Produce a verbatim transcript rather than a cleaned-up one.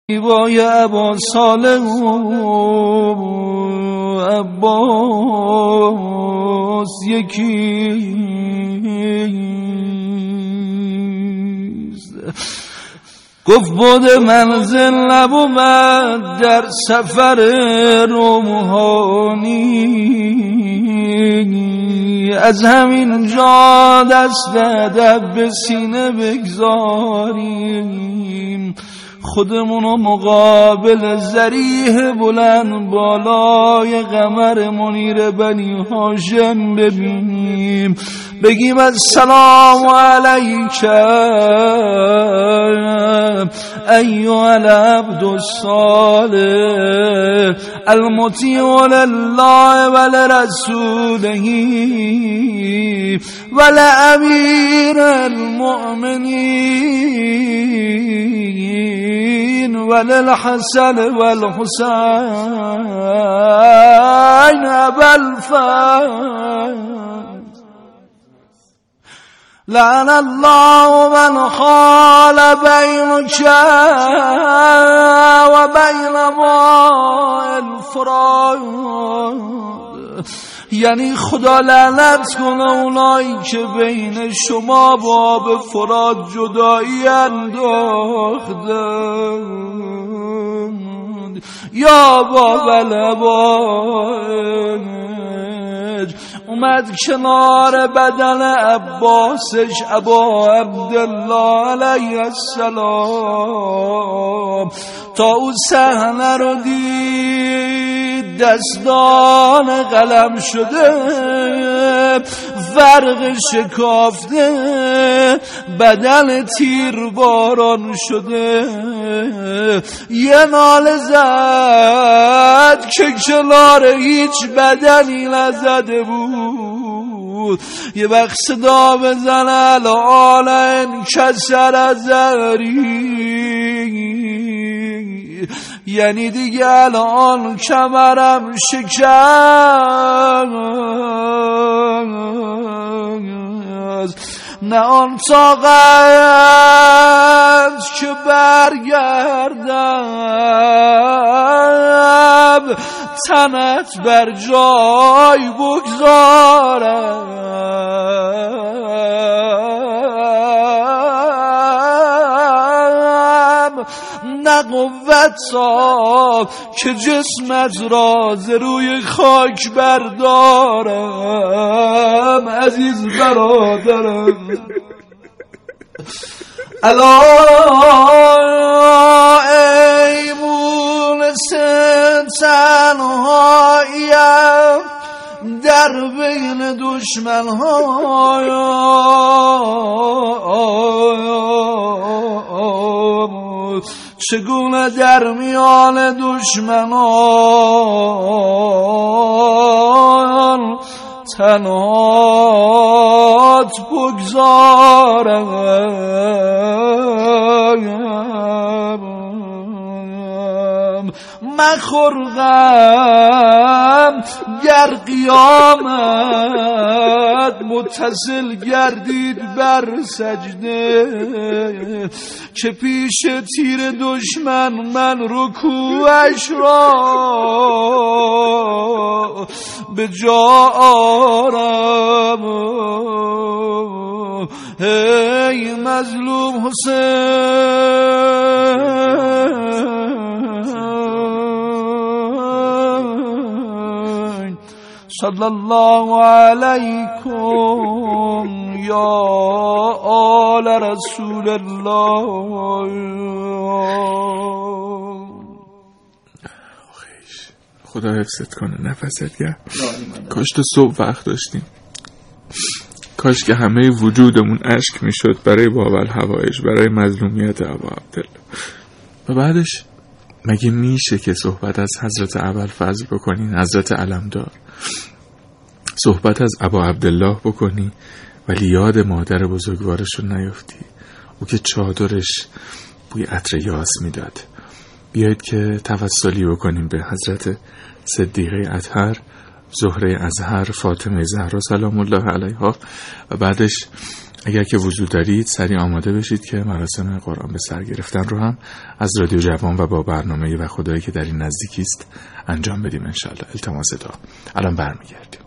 وای ابا صالح عباس یکیست. گفت بود منزل نبود در سفر روحانی، از همین جا دست ادب به سینه بگذاریم، خودمونو مقابل ذریح بلند بالای قمر منیر بنی هاشم ببینیم، بگیم السلام علیک ایها العبد الصالح المطیع لله ولرسوله ولامیر المؤمنین وللحسن والحسین ابا الفضل لعن الله من خال بینک و بین ماء الفرات، یعنی خدا لعنت کنه اونایی که بین شما با آب فرات جدایی انداختند. یا باب العباج اومد کنار بدن عباسش ابا عبدالله علیه السلام تا او صحنه رو دید، دستان قلم شده، فرق شکافته، بدن تیر باران شده، یه ناله زد که کنار هیچ بدنی نزده بود، یه وقت صدا بزن الان انکسر ازری، یعنی دیگه الان کمرم شکست، نه آن طاقت که برگردم تنت بر جای بگذارم، نه قوتا که جسمت را ز روی خاک بردارم. عزیز برادرم الا ای مونس تنهاییم در بین دشمن ها، چگونه در میان دشمنان تنهات بگذارم، مخور غم گر قیامت متصل گردید بر سجده، که پیش تیر دشمن من رکوعش را به جا آرم. ای مظلوم حسین صلی الله علیکم یا آل رسول الله. خدا حفظت کنه، نفست گرم. کاش تو صبح وقت داشتیم، کاش که همه وجودمون اشک میشد برای باب الحوائج، برای مظلومیت ابا عبدالله. و بعدش مگه میشه که صحبت از حضرت ابوالفضل بکنین، حضرت علمدار، صحبت از ابا عبدالله بکنی ولی یاد مادر بزرگوارش رو نیافتی، او که چادرش بوی عطر یاس میداد. بیایید که توسلی بکنیم به حضرت صدیقه اطهر، زهره اطهر، فاطمه زهرا سلام الله علیها، و بعدش اگر که وضو دارید سریع آماده بشید که مراسم قرآن به سر گرفتن رو هم از رادیو جوان و با برنامه و خدایی که در این نزدیکی است انجام بدیم انشالله. التماس دعا. الان برمیگردیم.